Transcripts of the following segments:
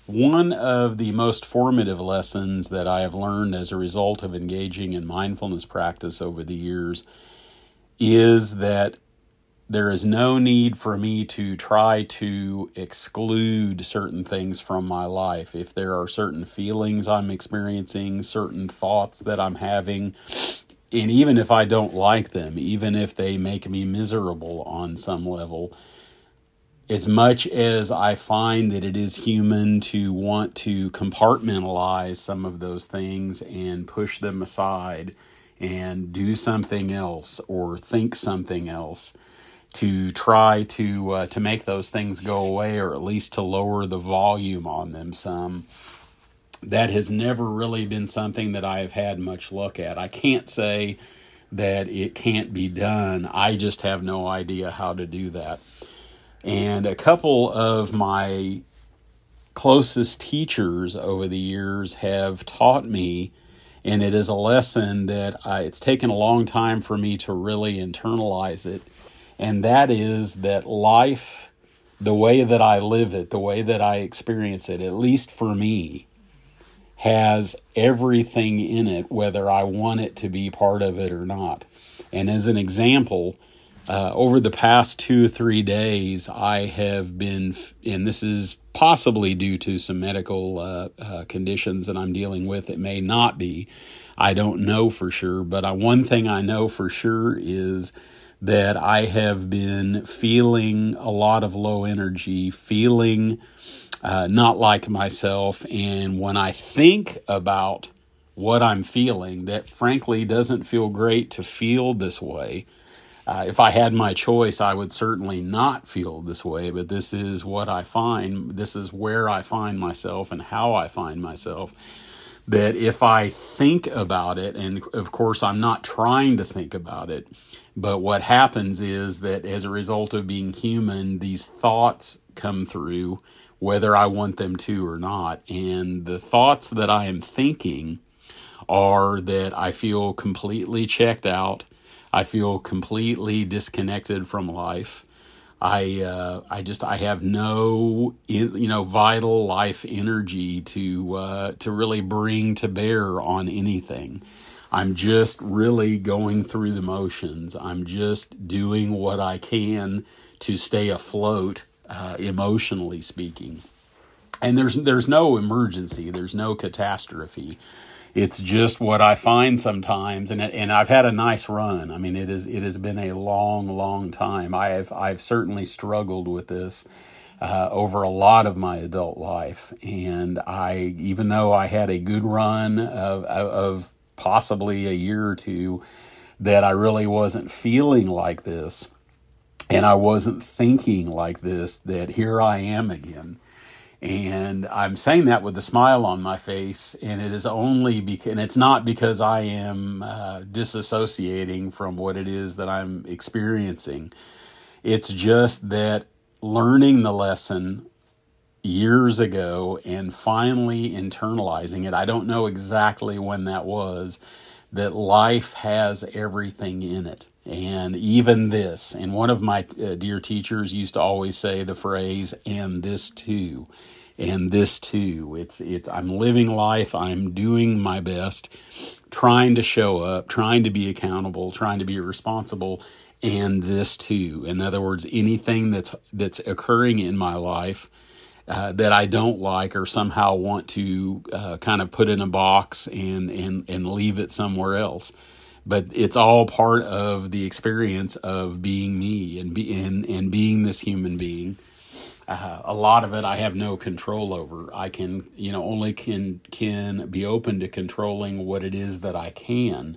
One of the most formative lessons that I have learned as a result of engaging in mindfulness practice over the years is that there is no need for me to try to exclude certain things from my life. If there are certain feelings I'm experiencing, certain thoughts that I'm having, and even if I don't like them, even if they make me miserable on some level, as much as I find that it is human to want to compartmentalize some of those things and push them aside and do something else or think something else, to try to make those things go away, or at least to lower the volume on them some, that has never really been something that I have had much luck at. I can't say that it can't be done. I just have no idea how to do that. And a couple of my closest teachers over the years have taught me, and it is a lesson that it's taken a long time for me to really internalize it, and that is that life, the way that I live it, the way that I experience it, at least for me, has everything in it, whether I want it to be part of it or not. And as an example, over the past 2 or 3 days, I have been, and this is possibly due to some medical conditions that I'm dealing with. It may not be. I don't know for sure. But one thing I know for sure is that I have been feeling a lot of low energy, feeling not like myself. And when I think about what I'm feeling, that frankly doesn't feel great to feel this way. If I had my choice, I would certainly not feel this way, but this is what I find. This is where I find myself and how I find myself. That if I think about it, and of course I'm not trying to think about it, but what happens is that as a result of being human, these thoughts come through, whether I want them to or not. And the thoughts that I am thinking are that I feel completely checked out. I feel completely disconnected from life. I have no, vital life energy to really bring to bear on anything. I'm just really going through the motions. I'm just doing what I can to stay afloat, emotionally speaking. And there's no emergency. There's no catastrophe. It's just what I find sometimes, and I've had a nice run. I mean, it has been a long time. I've certainly struggled with this over a lot of my adult life, and even though I had a good run of possibly a year or two, that I really wasn't feeling like this, and I wasn't thinking like this, that here I am again. And I'm saying that with a smile on my face, and it is only because, and it's not because I am disassociating from what it is that I'm experiencing. It's just that learning the lesson years ago and finally internalizing it, I don't know exactly when that was, that life has everything in it. And even this, and one of my dear teachers used to always say the phrase, and this too, and this too. It's I'm living life, I'm doing my best, trying to show up, trying to be accountable, trying to be responsible, and this too. In other words, anything that's occurring in my life that I don't like or somehow want to kind of put in a box and leave it somewhere else. But it's all part of the experience of being me and being this human being. A lot of it I have no control over. I can, only can be open to controlling what it is that I can.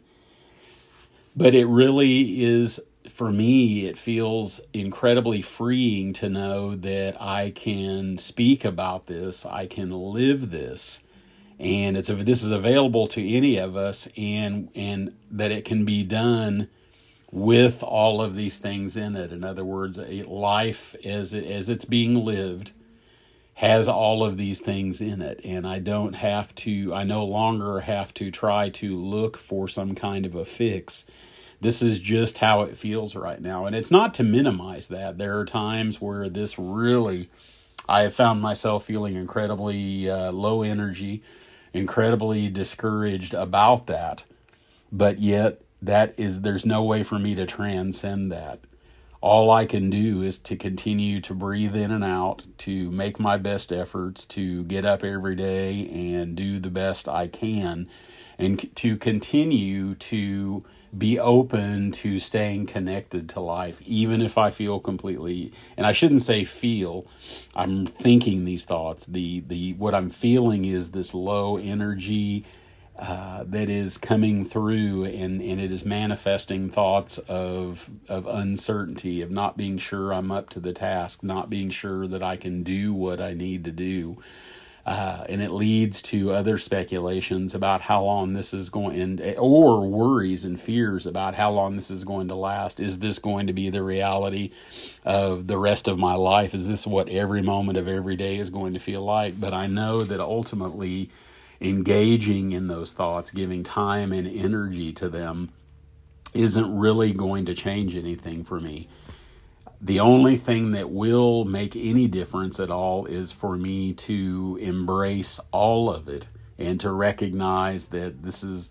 But it really is, for me, it feels incredibly freeing to know that I can speak about this, I can live this, and this is available to any of us, and that it can be done with all of these things in it. In other words, a life as it's being lived has all of these things in it, and I no longer have to try to look for some kind of a fix. This is just how it feels right now. And it's not to minimize that. There are times where this really I have found myself feeling incredibly low energy, incredibly discouraged about that. But yet, there's no way for me to transcend that. All I can do is to continue to breathe in and out, to make my best efforts, to get up every day and do the best I can, and to continue to be open to staying connected to life, even if I feel completely, and I shouldn't say feel, I'm thinking these thoughts. What I'm feeling is this low energy that is coming through, and it is manifesting thoughts of uncertainty, of not being sure I'm up to the task, not being sure that I can do what I need to do. And it leads to other speculations about how long this is going, or worries and fears about how long this is going to last. Is this going to be the reality of the rest of my life? Is this what every moment of every day is going to feel like? But I know that ultimately engaging in those thoughts, giving time and energy to them, isn't really going to change anything for me. The only thing that will make any difference at all is for me to embrace all of it and to recognize that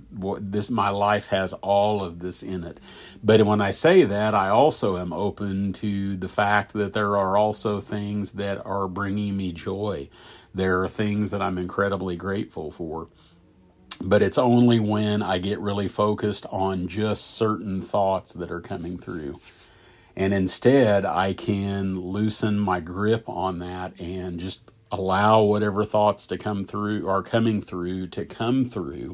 my life has all of this in it. But when I say that, I also am open to the fact that there are also things that are bringing me joy. There are things that I'm incredibly grateful for. But it's only when I get really focused on just certain thoughts that are coming through. And instead, I can loosen my grip on that and just allow whatever thoughts to come through, to come through,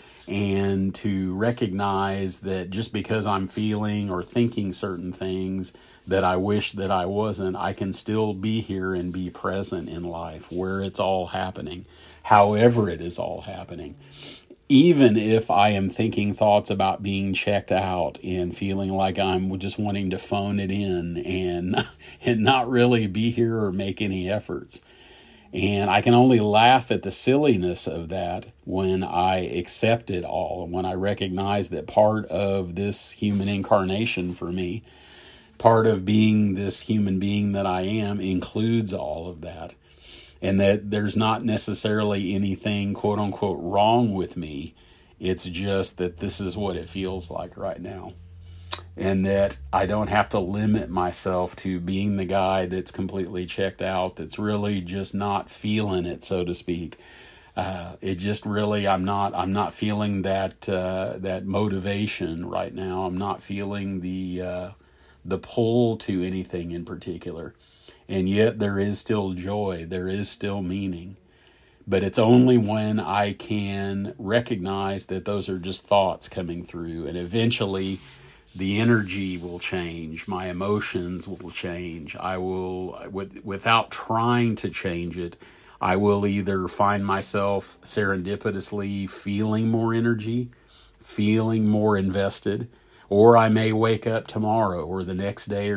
and to recognize that just because I'm feeling or thinking certain things that I wish that I wasn't, I can still be here and be present in life where it's all happening, however it is all happening. Even if I am thinking thoughts about being checked out and feeling like I'm just wanting to phone it in and not really be here or make any efforts. And I can only laugh at the silliness of that when I accept it all, and when I recognize that part of this human incarnation for me, part of being this human being that I am, includes all of that. And that there's not necessarily anything, quote unquote, wrong with me. It's just that this is what it feels like right now. And that I don't have to limit myself to being the guy that's completely checked out, that's really just not feeling it, so to speak. It just really, I'm not feeling that motivation right now. I'm not feeling the pull to anything in particular. And yet there is still joy, there is still meaning. But it's only when I can recognize that those are just thoughts coming through, and eventually the energy will change, my emotions will change. I will, without trying to change it, I will either find myself serendipitously feeling more energy, feeling more invested, or I may wake up tomorrow or the next day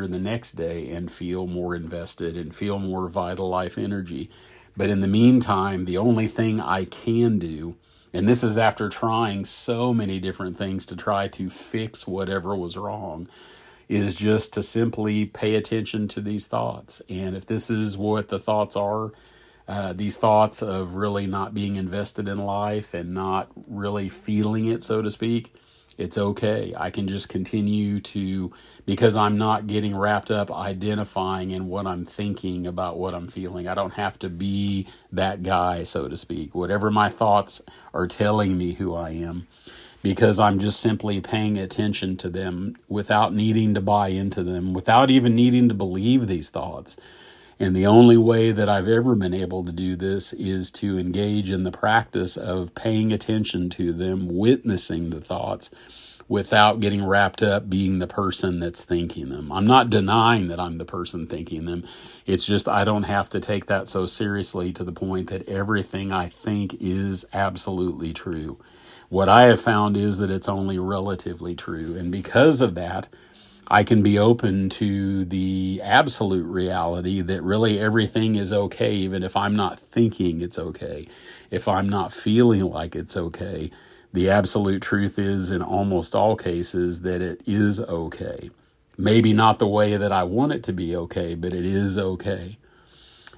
and feel more invested and feel more vital life energy. But in the meantime, the only thing I can do, and this is after trying so many different things to try to fix whatever was wrong, is just to simply pay attention to these thoughts. And if this is what the thoughts are, these thoughts of really not being invested in life and not really feeling it, so to speak, it's okay. I can just continue to, because I'm not getting wrapped up identifying in what I'm thinking about what I'm feeling. I don't have to be that guy, so to speak. Whatever my thoughts are telling me who I am, because I'm just simply paying attention to them without needing to buy into them, without even needing to believe these thoughts. And the only way that I've ever been able to do this is to engage in the practice of paying attention to them, witnessing the thoughts, without getting wrapped up being the person that's thinking them. I'm not denying that I'm the person thinking them. It's just I don't have to take that so seriously to the point that everything I think is absolutely true. What I have found is that it's only relatively true. And because of that, I can be open to the absolute reality that really everything is okay, even if I'm not thinking it's okay, if I'm not feeling like it's okay. The absolute truth is, in almost all cases, that it is okay. Maybe not the way that I want it to be okay, but it is okay.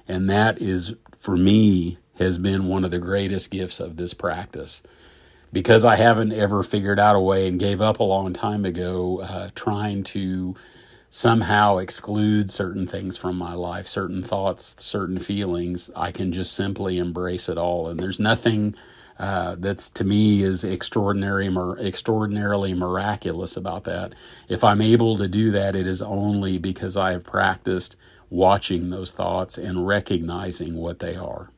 And that is, for me, has been one of the greatest gifts of this practice. Because I haven't ever figured out a way, and gave up a long time ago, trying to somehow exclude certain things from my life, certain thoughts, certain feelings. I can just simply embrace it all. And there's nothing that's, to me, is extraordinarily miraculous about that. If I'm able to do that, it is only because I have practiced watching those thoughts and recognizing what they are.